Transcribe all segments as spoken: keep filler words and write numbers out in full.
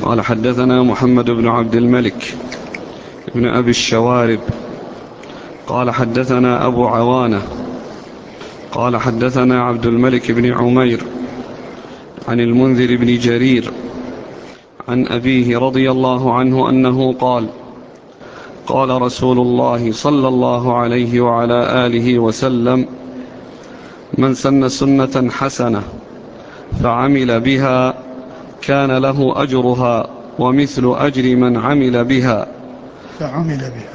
قال حدثنا محمد بن عبد الملك ابن أبي الشوارب قال حدثنا أبو عوانة قال حدثنا عبد الملك بن عمير عن المنذر بن جرير عن أبيه رضي الله عنه أنه قال قال رسول الله صلى الله عليه وعلى آله وسلم: من سن سنة حسنة فعمل بها كان له أجرها ومثل أجر من عمل بها فعمل بها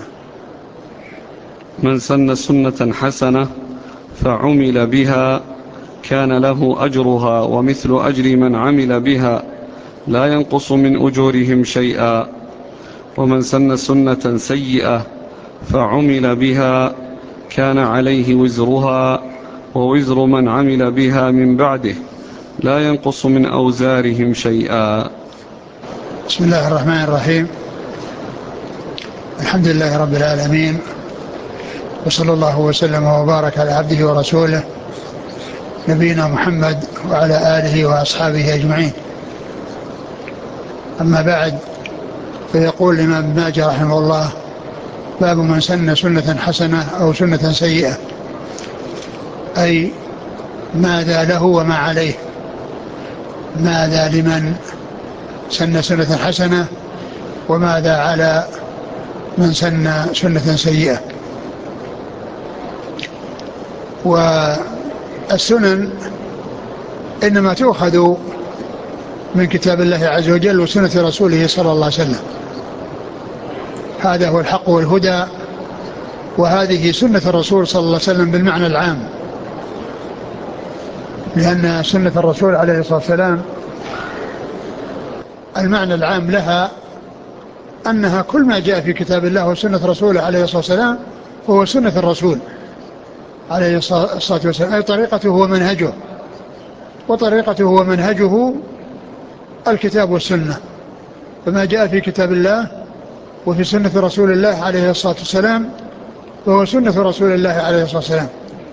من سن سنة حسنة فعمل بها كان له أجرها ومثل أجر من عمل بها لا ينقص من أجورهم شيئا. ومن سن سنة سيئة فعمل بها كان عليه وزرها ووزر من عمل بها من بعده لا ينقص من أوزارهم شيئا. بسم الله الرحمن الرحيم. الحمد لله رب العالمين، وصلى الله وسلم وبارك على عبده ورسوله نبينا محمد وعلى آله وأصحابه أجمعين. أما بعد، فيقول الإمام ابن ماجه رحمه الله: باب من سن سنة حسنة أو سنة سيئة، أي ماذا له وما عليه. ماذا لمن سن سنة حسنة وماذا على من سن سنة سيئة. والسنن إنما تؤخذ من كتاب الله عز وجل وسنة رسوله صلى الله عليه وسلم، هذا هو الحق والهدى، وهذه سنة الرسول صلى الله عليه وسلم بالمعنى العام، لأن سنة الرسول عليه الصلاة والسلام المعنى العام لها أنها كل ما جاء في كتاب الله وسنة رسوله عليه الصلاة والسلام هو سنة الرسول عليه الصلاة والسلام، أي طريقته ومنهجه، وطريقته ومنهجه الكتاب والسنة. فما جاء في كتاب الله وفي سنة رسول الله عليه الصلاة والسلام فهو سنة رسول الله عليه الصلاة والسلام،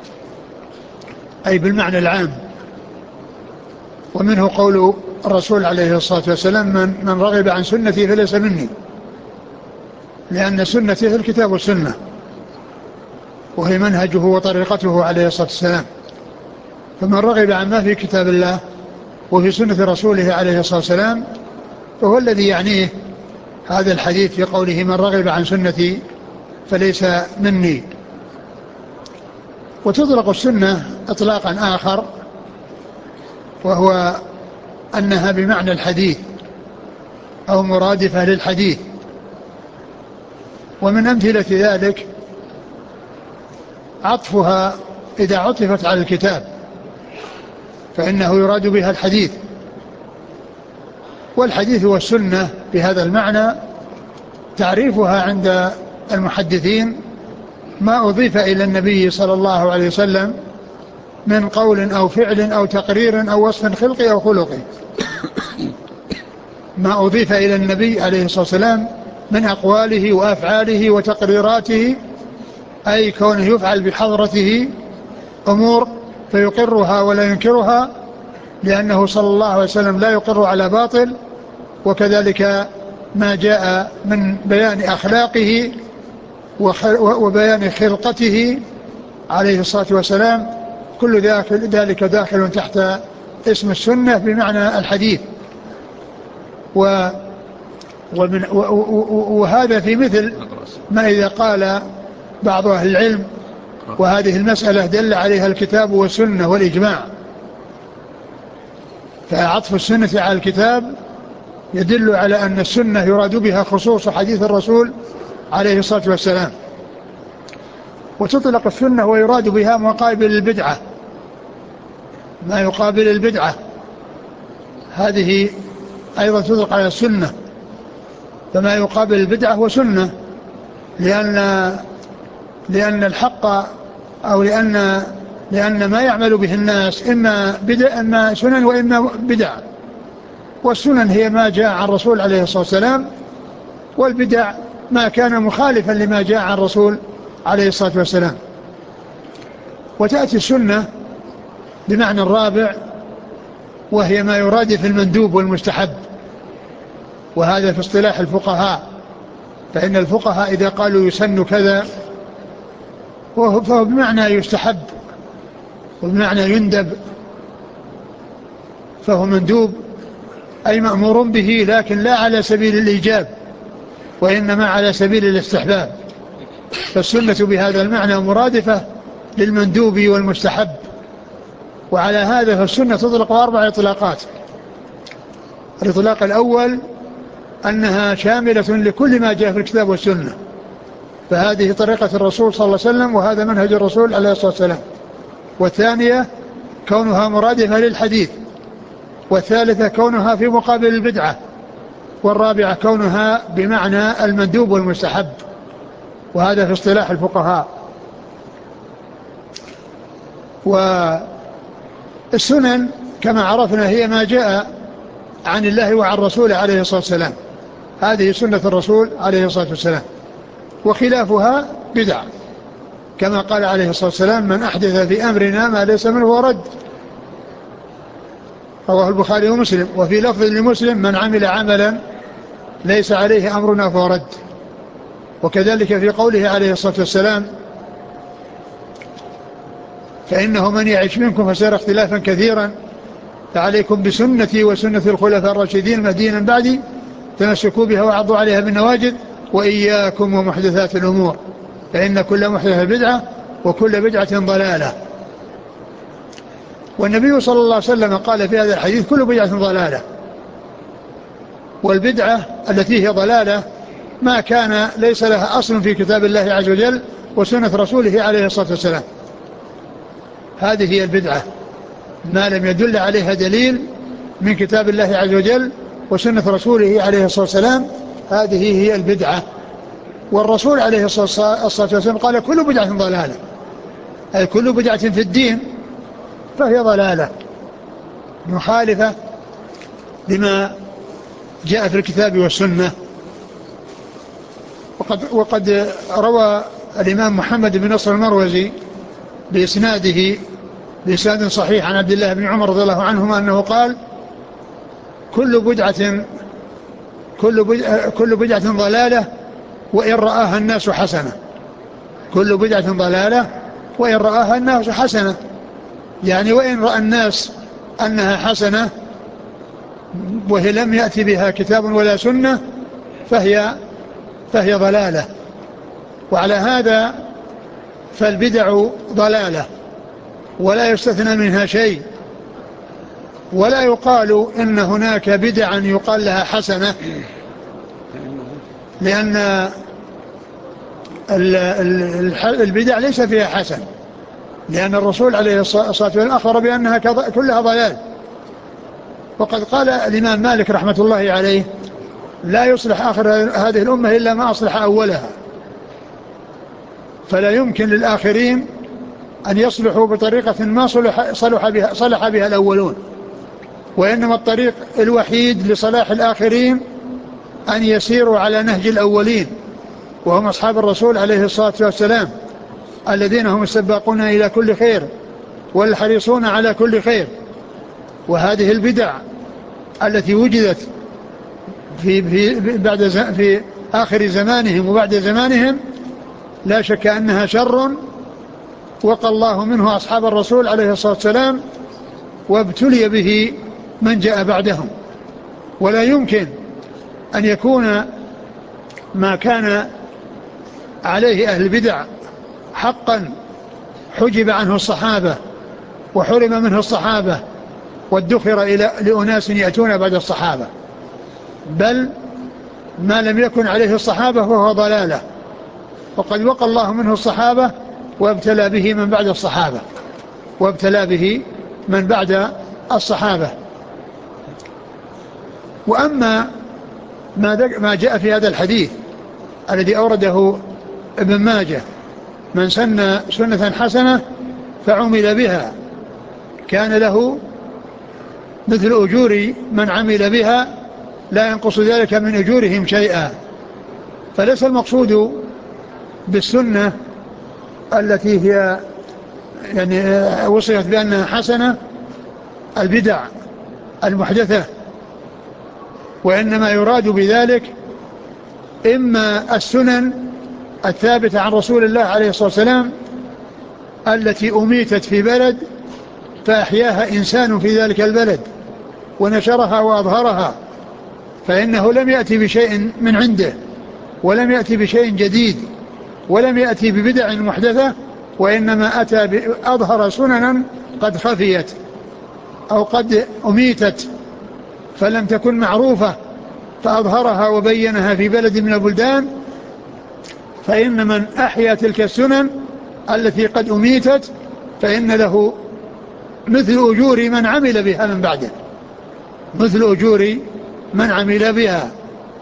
أي بالمعنى العام. ومنه قول الرسول عليه الصلاة والسلام: من, من رغب عن سنتي فليس مني، لأن سنته الكتاب والسنة، وهي منهجه وطريقته عليه الصلاة والسلام. فمن رغب عن ما في كتاب الله وفي سنة رسوله عليه الصلاة والسلام فهو الذي يعنيه هذا الحديث في قوله: من رغب عن سنتي فليس مني. وتطلق السنة إطلاقا آخر، وهو أنها بمعنى الحديث أو مرادفة للحديث. ومن أمثلة ذلك عطفها إذا عطفت على الكتاب فإنه يراد بها الحديث، والحديث والسنة بهذا المعنى تعريفها عند المحدثين ما أضيف إلى النبي صلى الله عليه وسلم من قول أو فعل أو تقرير أو وصف خلقي أو خلقي. ما أضيف إلى النبي عليه الصلاة والسلام من أقواله وأفعاله وتقريراته، أي كونه يفعل بحضرته أمور فيقرها ولا ينكرها، لأنه صلى الله عليه وسلم لا يقر على باطل. وكذلك ما جاء من بيان أخلاقه وبيان خلقته عليه الصلاة والسلام، كل ذلك داخل تحت اسم السنة بمعنى الحديث. و ومن وهذا في مثل ما إذا قال بعض أهل العلم: وهذه المسألة دل عليها الكتاب والسنة والإجماع. فعطف السنة على الكتاب يدل على أن السنة يراد بها خصوص حديث الرسول عليه الصلاة والسلام. وتطلق السنة ويراد بها مقابل البدعة، ما يقابل البدعة، هذه أيضا تطلق على السنة. فما يقابل البدعة هو سنة، لأن لأن الحق أو لأن لأن ما يعمل به الناس إما بدع إما سنن وإما بدع. والسنن هي ما جاء عن الرسول عليه الصلاة والسلام، والبدع ما كان مخالفا لما جاء عن الرسول عليه الصلاة والسلام. وتأتي السنة بمعنى الرابع، وهي ما يراد في المندوب والمستحب، وهذا في اصطلاح الفقهاء، فإن الفقهاء إذا قالوا يسن كذا فهو بمعنى يستحب وبمعنى يندب، فهو مندوب أي مأمور به، لكن لا على سبيل الإيجاب وإنما على سبيل الاستحباب. فالسنة بهذا المعنى مرادفة للمندوب والمستحب. وعلى هذا فالسنة تطلق أربع إطلاقات. الإطلاق الأول أنها شاملة لكل ما جاء في الكتاب والسنة، فهذه طريقة الرسول صلى الله عليه وسلم وهذا منهج الرسول عليه الصلاة والسلام. والثانية كونها مرادفة للحديث. والثالثة كونها في مقابل البدعة. والرابعة كونها بمعنى المندوب والمستحب، وهذا في اصطلاح الفقهاء. والسنن كما عرفنا هي ما جاء عن الله وعن رسوله عليه الصلاة والسلام، هذه سنة الرسول عليه الصلاة والسلام. وخلافها بدع، كما قال عليه الصلاة والسلام: من أحدث في أمرنا ما ليس منه ورد. رواه البخاري ومسلم. وفي لفظ لمسلم: من عمل عملا ليس عليه أمرنا فهو رد. وكذلك في قوله عليه الصلاة والسلام: فإنه من يعيش منكم فسيرى اختلافا كثيرا، فعليكم بسنتي وسنة الخلفاء الراشدين المهديين من بعدي، تمسكوا بها وعضوا عليها بالنواجذ، وإياكم ومحدثات الأمور، فإن كل محدثة بدعة وكل بدعة ضلالة. والنبي صلى الله عليه وسلم قال في هذا الحديث: كل بدعة ضلالة. والبدعة التي هي ضلالة ما كان ليس لها أصل في كتاب الله عز وجل وسنة رسوله عليه الصلاة والسلام، هذه هي البدعة، ما لم يدل عليها دليل من كتاب الله عز وجل وسنة رسوله عليه الصلاة والسلام، هذه هي البدعة. والرسول عليه الصلاة والسلام قال: كل بدعة ضلالة، أي كل بدعة في الدين فهي ضلالة مخالفة لما جاء في الكتاب والسنة. وقد, وقد روى الإمام محمد بن نصر المروزي بإسناده بإسناد صحيح عن عبد الله بن عمر رضي الله عنهما أنه قال: كل بدعة كل بدعة, كل بدعة ضلالة وإن رآها الناس حسنة. كل بدعة ضلالة وإن رآها الناس حسنة، يعني وإن رأى الناس أنها حسنة وهي لم يأتي بها كتاب ولا سنة فهي فهي ضلالة. وعلى هذا فالبدع ضلالة ولا يستثنى منها شيء، ولا يقال إن هناك بدعا يقال لها حسنة، لأن البدع ليس فيها حسن، لأن الرسول عليه الصلاة والسلام أخبر بأنها كلها ضلال. وقد قال الإمام مالك رحمة الله عليه: لا يصلح آخر هذه الأمة إلا ما أصلح أولها. فلا يمكن للآخرين أن يصلحوا بطريقة ما صلح, صلح, بها, صلح بها الأولون، وإنما الطريق الوحيد لصلاح الآخرين أن يسيروا على نهج الأولين، وهم أصحاب الرسول عليه الصلاة والسلام، الذين هم السباقون إلى كل خير والحريصون على كل خير. وهذه البدع التي وجدت في, في, بعد في آخر زمانهم وبعد زمانهم لا شك أنها شر وقى الله منه أصحاب الرسول عليه الصلاة والسلام، وابتلي به من جاء بعدهم. ولا يمكن أن يكون ما كان عليه أهل البدع حقا حجب عنه الصحابة وحرم منه الصحابة وادخر إلى لأناس يأتون بعد الصحابة، بل ما لم يكن عليه الصحابة وهو ضلالة، وقد وقى الله منه الصحابة وابتلى به من بعد الصحابة وابتلى به من بعد الصحابة. وأما ما جاء في هذا الحديث الذي أورده ابن ماجه: من سن سنة حسنة فعمل بها كان له مثل أجور من عمل بها لا ينقص ذلك من أجورهم شيئا. فليس المقصود بالسنة التي هي يعني وصفت بأنها حسنة البدع المحدثة وإنما يراد بذلك إما السنن الثابتة عن رسول الله عليه الصلاة والسلام التي أميتت في بلد فأحياها إنسان في ذلك البلد ونشرها وأظهرها، فإنه لم يأتي بشيء من عنده، ولم يأتي بشيء جديد، ولم يأتي ببدع محدثة، وإنما أتى بأظهر سننا قد خفيت أو قد أميتت فلم تكن معروفة فأظهرها وبينها في بلد من البلدان. فإن من أحيا تلك السنن التي قد أميتت فإن له مثل أجور من عمل بها من بعده، مثل أجور من عمل بها،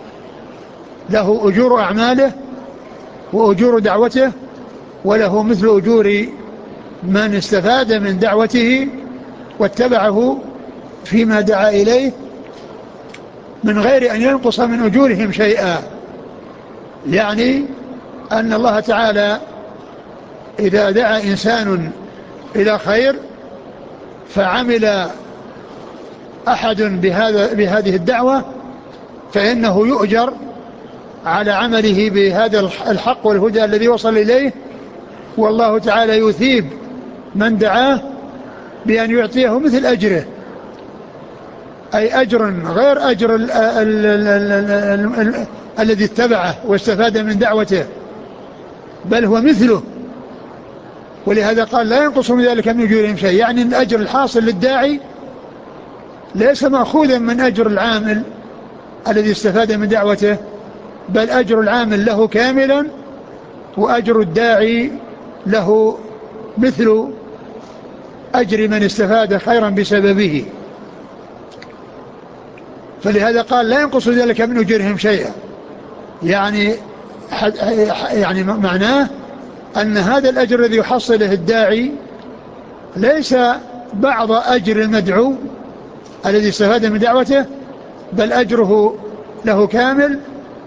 له أجور أعماله وأجور دعوته، وله مثل أجور من استفاد من دعوته واتبعه فيما دعا إليه من غير أن ينقص من أجورهم شيئا. يعني أن الله تعالى إذا دعا إنسان إلى خير فعمل أحد بهذا بهذه الدعوة فإنه يؤجر على عمله بهذا الحق والهدى الذي وصل إليه، والله تعالى يثيب من دعاه بأن يعطيه مثل أجره، أي أجر غير أجر ال ال ال ال ال ال الذي اتبعه واستفاد من دعوته، بل هو مثله. ولهذا قال لا ينقص من ذلك من أجورهم شيء، يعني الأجر الحاصل للداعي ليس مأخوذا من أجر العامل الذي استفاد من دعوته، بل أجر العامل له كاملا، وأجر الداعي له مثل أجر من استفاد خيرا بسببه. فلهذا قال لا ينقص ذلك من أجورهم شيئا، يعني يعني معناه أن هذا الأجر الذي يحصله الداعي ليس بعض أجر المدعو الذي استفاد من دعوته، بل أجره له كامل،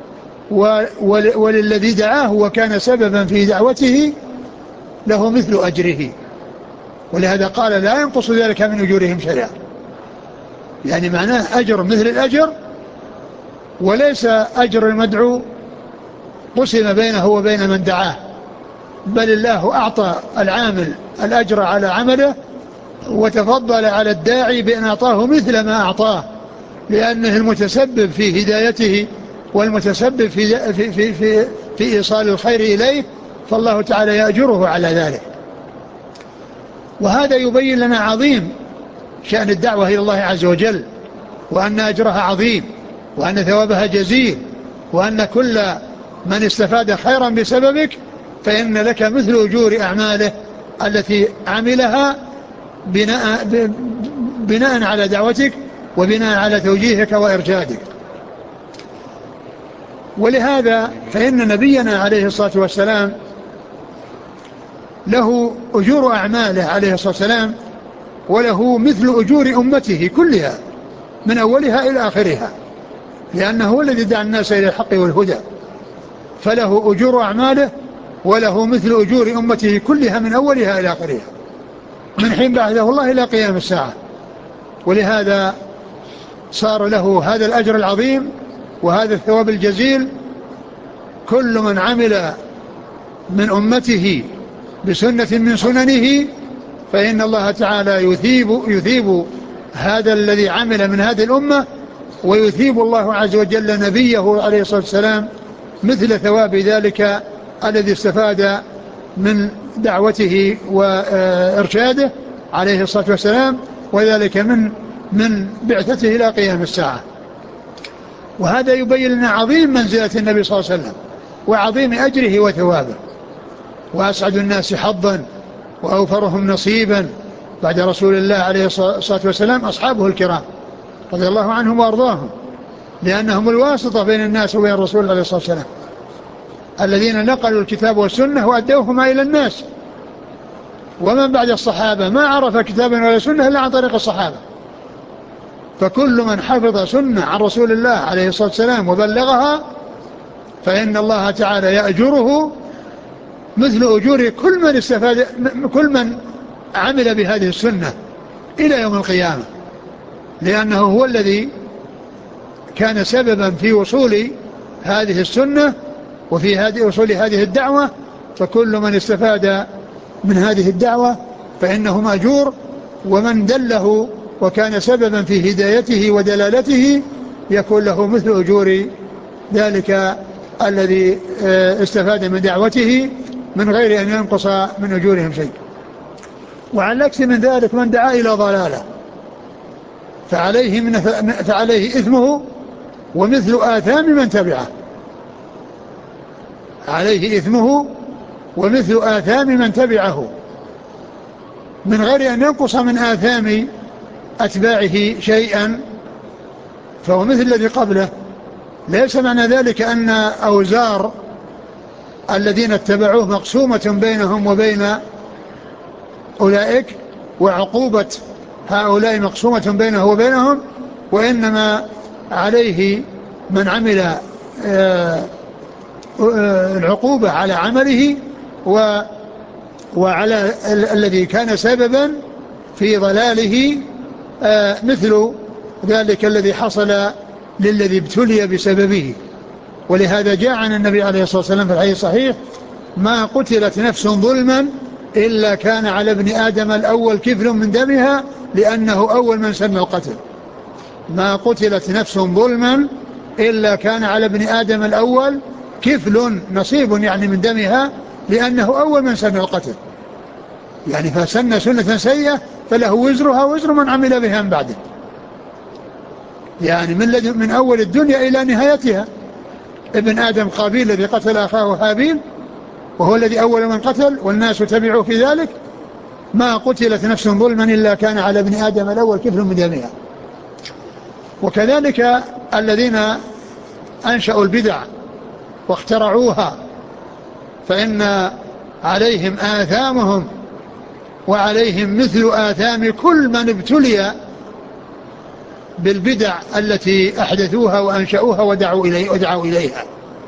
وللذي دعاه وكان سببا في دعوته له مثل أجره. ولهذا قال لا ينقص ذلك من أجورهم شيئا، يعني معناه أجر مثل الأجر، وليس أجر المدعو قسم بينه وبين من دعاه، بل الله أعطى العامل الأجر على عمله وتفضل على الداعي بأن أعطاه مثل ما أعطاه، لأنه المتسبب في هدايته والمتسبب في, في, في, في, في إيصال الخير إليه، فالله تعالى يأجره على ذلك. وهذا يبين لنا عظيم شأن الدعوة إلى الله عز وجل، وأن أجرها عظيم، وأن ثوابها جزيل، وأن كل من استفاد خيرا بسببك فإن لك مثل أجور أعماله التي عملها بناء, بناء على دعوتك وبناء على توجيهك وإرشادك. ولهذا فإن نبينا عليه الصلاة والسلام له أجور أعماله عليه الصلاة والسلام، وله مثل أجور أمته كلها من أولها إلى آخرها، لأنه هو الذي دعا الناس إلى الحق والهدى، فله أجور أعماله وله مثل أجور أمته كلها من أولها إلى آخرها من حين بعثه الله إلى قيام الساعة. ولهذا صار له هذا الأجر العظيم وهذا الثواب الجزيل. كل من عمل من أمته بسنة من سننه فإن الله تعالى يثيب, يثيب هذا الذي عمل من هذه الأمة، ويثيب الله عز وجل نبيه عليه الصلاة والسلام مثل ثواب ذلك الذي استفاد من دعوته وإرشاده عليه الصلاة والسلام، وذلك من من بعثته إلى قيام الساعة. وهذا يبين لنا عظيم منزلة النبي صلى الله عليه وسلم وعظيم أجره وثوابه. وأسعد الناس حظا وأوفرهم نصيبا بعد رسول الله عليه الصلاة والسلام أصحابه الكرام رضي الله عنهم وأرضاهم، لأنهم الواسطة بين الناس وبين الرسول عليه الصلاة والسلام، الذين نقلوا الكتاب والسنة وأدوهما إلى الناس. ومن بعد الصحابة ما عرف كتابا ولا سنة إلا عن طريق الصحابة، فكل من حفظ سنة عن رسول الله عليه الصلاة والسلام وبلغها فإن الله تعالى يأجره مثل أجور كل من استفاد كل من عمل بهذه السنة إلى يوم القيامة، لأنه هو الذي كان سببا في وصول هذه السنة وفي هذه وصول هذه الدعوة، فكل من استفاد من هذه الدعوة فإنه مأجور، ومن دله وكان سببا في هدايته ودلالته يكون له مثل أجور ذلك الذي استفاد من دعوته من غير أن ينقص من أجورهم شيء. وعلى العكس من ذلك من دعا إلى ضلالة فعليه, من فعليه إثمه ومثل آثام من تبعه، عليه إثمه ومثل آثام من تبعه من غير أن ينقص من آثام أتباعه شيئا، فهو مثل الذي قبله. ليس معنى ذلك أن أوزار الذين اتبعوه مقسومة بينهم وبين أولئك، وعقوبة هؤلاء مقسومة بينه وبينهم، وإنما عليه من عمل العقوبة على عمله وعلى الذي كان سببا في ضلاله مثل ذلك الذي حصل للذي ابتلي بسببه. ولهذا جاء عن النبي عليه الصلاة والسلام في الحديث الصحيح: ما قتلت نفس ظلما إلا كان على ابن آدم الأول كفل من دمها لأنه أول من سن القتل. ما قتلت نفس ظلما إلا كان على ابن آدم الأول كفل، نصيب يعني من دمها، لأنه أول من سن القتل. يعني فسن سنة سيئة فله وزرها وزر من عمل بها من بعده، يعني من, من أول الدنيا إلى نهايتها. ابن آدم قابيل الذي قتل أخاه هابيل وهو الذي أول من قتل والناس تبعوا في ذلك. ما قتلت نفس ظلما إلا كان على ابن آدم الأول كفل من دمها. وكذلك الذين أنشأوا البدع واخترعوها فإن عليهم آثامهم وعليهم مثل آثام كل من ابتلي بالبدع التي أحدثوها وأنشأوها ودعوا, إلي ودعوا إليها،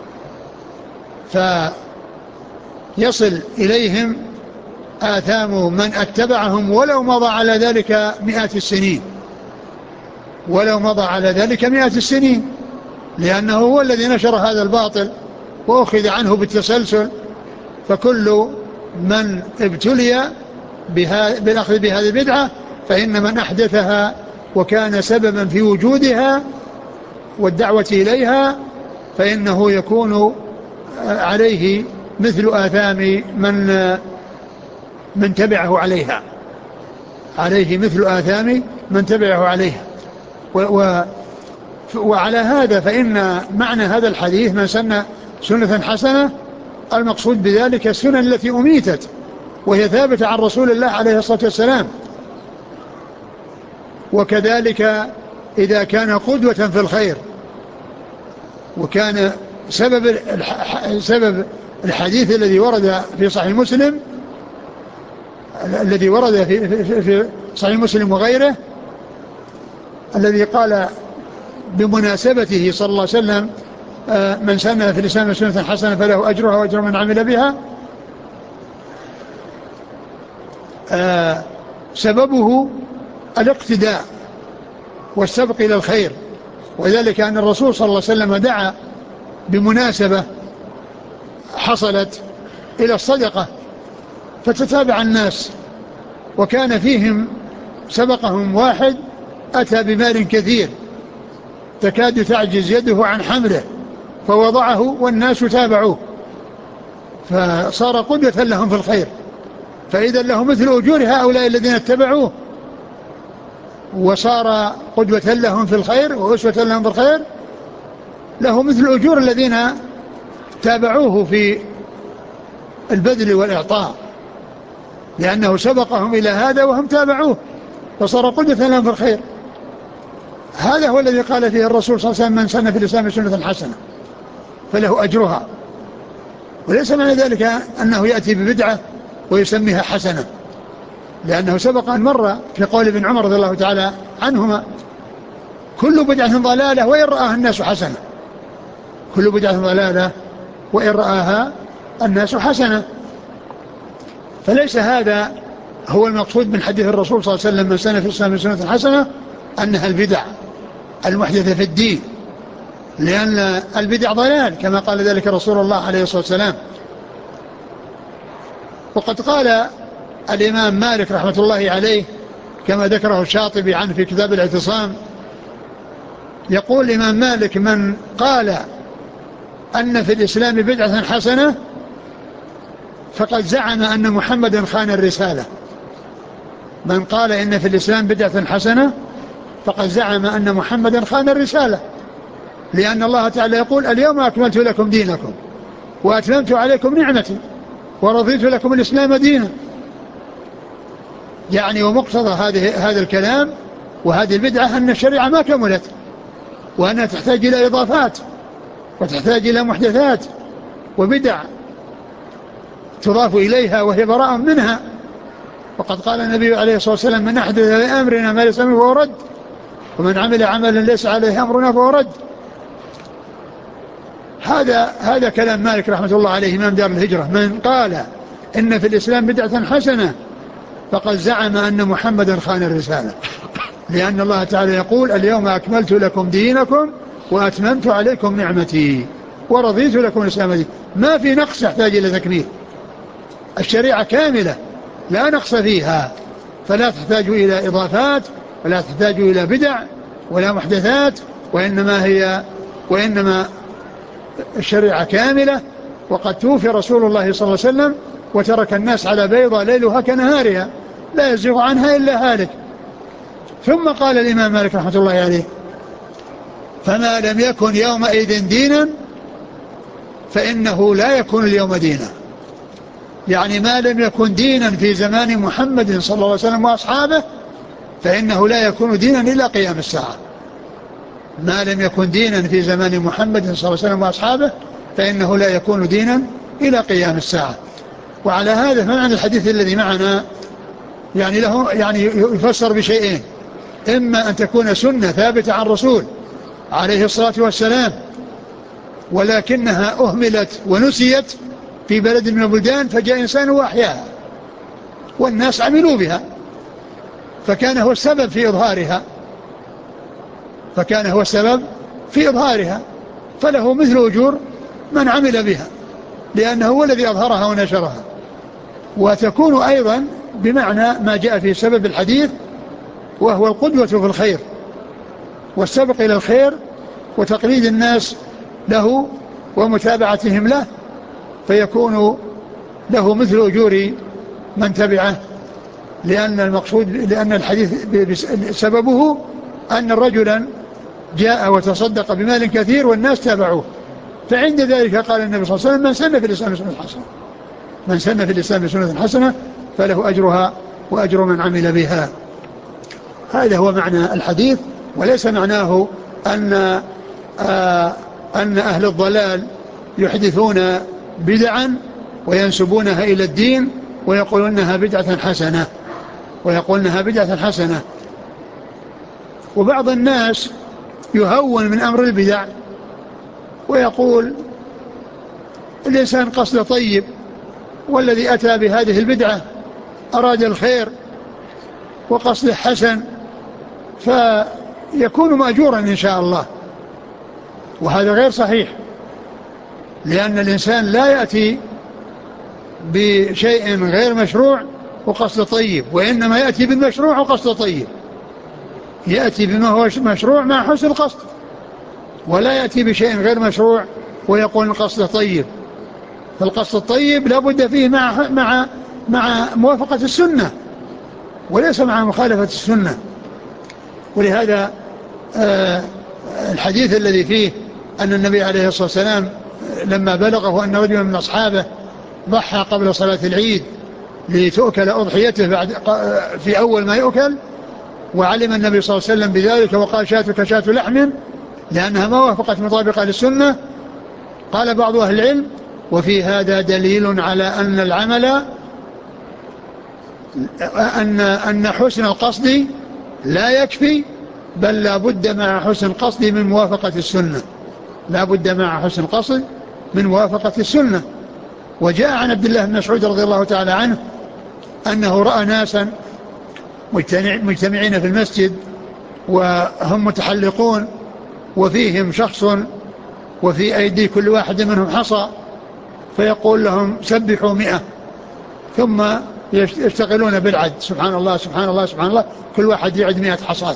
فيصل إليهم آثام من اتبعهم ولو مضى على ذلك مئات السنين، ولو مضى على ذلك مئات السنين، لأنه هو الذي نشر هذا الباطل وأخذ عنه بالتسلسل. فكل من ابتلي بالأخذ بهذه البدعة فإن من أحدثها وكان سببا في وجودها والدعوة إليها فإنه يكون عليه مثل آثام من من تبعه عليها، عليه مثل آثام من تبعه عليها. و و وعلى هذا فإن معنى هذا الحديث: من سن سنة حسنة، المقصود بذلك السنن التي أميتت وهي ثابتة عن رسول الله عليه الصلاة والسلام. وكذلك إذا كان قدوة في الخير، وكان سبب سبب الحديث الذي ورد في صحيح مسلم الذي ورد في, في, في صحيح مسلم وغيره الذي قال بمناسبته صلى الله عليه وسلم: من سن في الإسلام سنة حسنة فله أجرها وأجر من عمل بها. سببه الاقتداء والسبق إلى الخير، وذلك أن الرسول صلى الله عليه وسلم دعا بمناسبة حصلت إلى الصدقة فتتابع الناس، وكان فيهم سبقهم واحد أتى بمال كثير تكاد تعجز يده عن حمله فوضعه والناس تابعوه فصار قدوة لهم في الخير، فإذا له مثل أجور هؤلاء الذين اتبعوه، وصار قدوة لهم في الخير وأسوة لهم في الخير، له مثل أجور الذين تابعوه في البذل والإعطاء، لأنه سبقهم إلى هذا وهم تابعوه فصار قدوة لهم في الخير. هذا هو الذي قال فيه الرسول صلى الله عليه وسلم: من سن في الإسلام سنة حسنة فله أجرها. وليس معنى ذلك أنه يأتي ببدعة ويسميها حسنة، لأنه سبق أن مر في قول ابن عمر رضي الله تعالى عنهما: كل بدعة ضلالة وإن رآها الناس حسنة. كل بدعة ضلالة وإن رآها الناس حسنة. فليس هذا هو المقصود من حديث الرسول صلى الله عليه وسلم: من سن في الإسلام سنة حسنة أنها البدع المحدثة في الدين، لأن البدع ضلال كما قال ذلك رسول الله عليه الصلاة والسلام. وقد قال الإمام مالك رحمة الله عليه كما ذكره الشاطبي عنه في كتاب الاعتصام، يقول الإمام مالك: من قال أن في الإسلام بدعة حسنة فقد زعم أن محمدا خان الرسالة. من قال إن في الإسلام بدعة حسنة فقد زعم أن محمدا خان الرسالة، لأن الله تعالى يقول: اليوم أكملت لكم دينكم وأتممت عليكم نعمتي ورضيت لكم الإسلام دينا. يعني ومقتضى هذه هذا الكلام وهذه البدعة أن الشريعة ما كملت، وأنها تحتاج إلى إضافات وتحتاج إلى محدثات وبدع تضاف إليها وهي براء منها. وقد قال النبي عليه الصلاة والسلام: من أحدث في أمرنا ما ليس منه فهو رد، ومن عمل عملا ليس عليه أمرنا فهو رد. هذا هذا كلام مالك رحمة الله عليه إمام دار الهجرة. من قال إن في الإسلام بدعة حسنة فقد زعم أن محمدا خان الرسالة، لأن الله تعالى يقول: اليوم أكملت لكم دينكم وأتممت عليكم نعمتي ورضيت لكم الإسلام دينا. ما في نقص يحتاج إلى تكميل، الشريعة كاملة لا نقص فيها، فلا تحتاج إلى إضافات ولا تحتاج إلى بدع ولا محدثات، وإنما هي وإنما الشريعة كاملة. وقد توفي رسول الله صلى الله عليه وسلم وترك الناس على بيضة ليلها كنهارها لا يزيغ عنها إلا هالك. ثم قال الإمام مالك رحمة الله عليه: فما لم يكن يومئذ دينا فإنه لا يكون اليوم دينا. يعني ما لم يكن دينا في زمان محمد صلى الله عليه وسلم وأصحابه فإنه لا يكون دينا إلى قيام الساعة. ما لم يكن دينا في زمان محمد صلى الله عليه وسلم وأصحابه فإنه لا يكون دينا إلى قيام الساعة. وعلى هذا فمعنى الحديث الذي معنا يعني له يعني يفسر بشيئين: إما أن تكون سنة ثابتة عن الرسول عليه الصلاة والسلام ولكنها أهملت ونسيت في بلد من البلدان فجاء إنسان وأحياها والناس عملوا بها فكان هو السبب في إظهارها فكان هو السبب في إظهارها فله مثل أجور من عمل بها لأنه هو الذي أظهرها ونشرها. وتكون أيضا بمعنى ما جاء في سبب الحديث وهو القدوة في الخير والسبق إلى الخير وتقليد الناس له ومتابعتهم له، فيكون له مثل أجور من تبعه. لأن المقصود لأن الحديث سببه أن رجلا جاء وتصدق بمال كثير والناس تابعوه، فعند ذلك قال النبي صلى الله عليه وسلم: من سن في الإسلام سنة حسنة من سن في الإسلام سنة حسنة فله أجرها وأجر من عمل بها. هذا هو معنى الحديث، وليس معناه أن آه أن أهل الضلال يحدثون بدعا وينسبونها إلى الدين ويقولونها بدعة حسنة ويقولونها بدعة حسنة. وبعض الناس يهون من أمر البدع ويقول الإنسان قصد طيب والذي أتى بهذه البدعة أراد الخير وقصد حسن فيكون مأجورا إن شاء الله، وهذا غير صحيح، لأن الإنسان لا يأتي بشيء غير مشروع وقصد طيب، وإنما يأتي بالمشروع وقصد طيب، يأتي بما هو مشروع مع حسن القصد، ولا يأتي بشيء غير مشروع ويقول القصد طيب. فالقصد الطيب لا بد فيه مع, مع, مع موافقة السنة وليس مع مخالفة السنة. ولهذا آه الحديث الذي فيه أن النبي عليه الصلاة والسلام لما بلغه أن رجلا من أصحابه ضحى قبل صلاة العيد لتؤكل أضحيته بعد في أول ما يؤكل، وعلم النبي صلى الله عليه وسلم بذلك وقال: شاتك شات لحم، لأنها ما وافقت مطابقة للسنة. قال بعض أهل العلم: وفي هذا دليل على أن العمل أن, أن حسن القصد لا يكفي، بل لا بد مع حسن القصد من موافقة السنة لا بد مع حسن القصد من موافقة السنة. وجاء عن عبد الله بن مسعود رضي الله تعالى عنه أنه رأى ناسا مجتمعين في المسجد وهم متحلقون، وفيهم شخص وفي أيدي كل واحد منهم حصى، فيقول لهم سبحوا مئة، ثم يشتغلون بالعد، سبحان الله سبحان الله سبحان الله، كل واحد يعد مئة حصاة،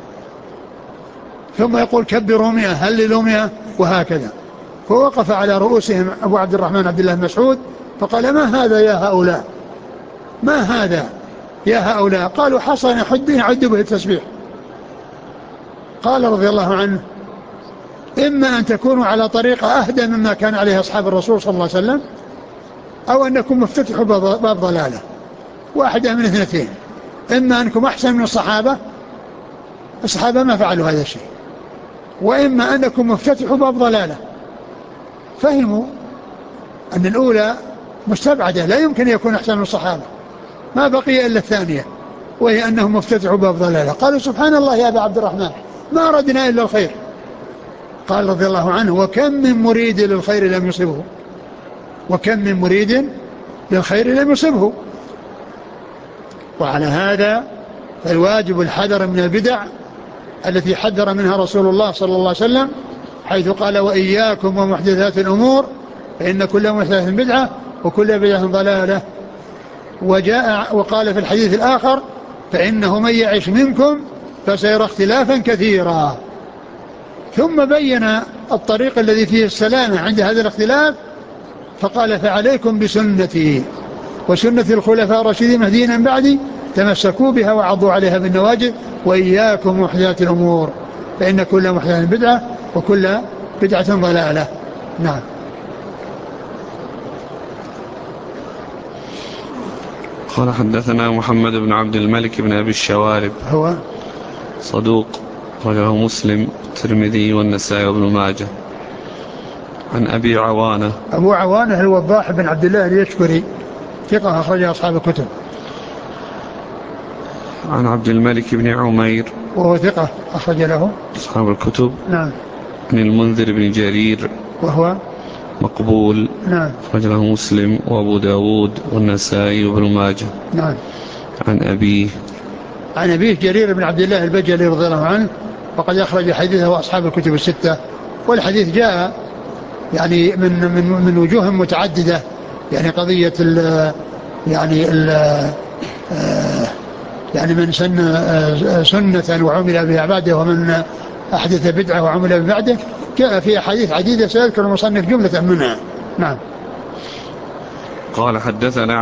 ثم يقول كبروا مئة هللوا مئة، وهكذا. فوقف على رؤوسهم أبو عبد الرحمن عبد الله مسعود فقال ما هذا يا هؤلاء، ما هذا يا هؤلاء؟ قالوا حصى نعد به التسبيح. قال رضي الله عنه إما أن تكونوا على طريقة أهدى مما كان عليه أصحاب الرسول صلى الله عليه وسلم، أو أنكم مفتتحوا باب ضلالة، واحدة من اثنتين، إما أنكم أحسن من الصحابة، الصحابة ما فعلوا هذا الشيء، وإما أنكم مفتتحوا باب ضلالة. فهموا أن الأولى مستبعدة، لا يمكن يكون أحسن من الصحابة، ما بقي إلا الثانية، وهي أنهم مفتتحوا باب ضلالة. قالوا سبحان الله يا أبا عبد الرحمن ما أردنا إلا الخير. قال رضي الله عنه وكم من مريد للخير لم يصبه، وكم من مريد للخير لم يصبه. وعلى هذا فالواجب الحذر من البدع التي حذر منها رسول الله صلى الله عليه وسلم، حيث قال وإياكم ومحدثات الأمور فإن كل محدثة بدعة وكل بدعة ضلالة. وجاء وقال في الحديث الآخر فإنه من يعش منكم فسيرى اختلافا كثيرا. ثم بين الطريق الذي فيه السلامة عند هذا الاختلاف، فقال فعليكم بسنتي وسنة الخلفاء الراشدين المهديين من بعدي تمسكوا بها وعضوا عليها بالنواجذ وإياكم محدثات الأمور فإن كل محدثة بدعة وكل بدعة ضلالة. نعم. قال حدثنا محمد بن عبد الملك بن أبي الشوارب هو صدوق أخرجه مسلم الترمذي والنسائي وابن ماجه. عن أبي عوانة أبو عوانة الوضاح بن عبد الله اليشكري ثقة أخرجه أصحاب الكتب. عن عبد الملك بن عمير وهو ثقة أخرج له أصحاب الكتب. نعم. عن المنذر بن جرير وهو مقبول. نعم. أخرج له مسلم وأبو داود والنسائي وابن ماجه. نعم. عن أبيه عن أبيه جرير بن عبد الله البجلي رضي الله عنه، وقد أخرج حديثه أصحاب الكتب الستة. والحديث جاء يعني من من من وجوه متعددة، يعني قضية ال يعني ال يعني من سن سنة وعمل بها بعده ومن أحدث بدعة وعمل بها بعده، جاء في أحاديث عديدة سيذكر المصنف جملة منها. نعم. قال حدثنا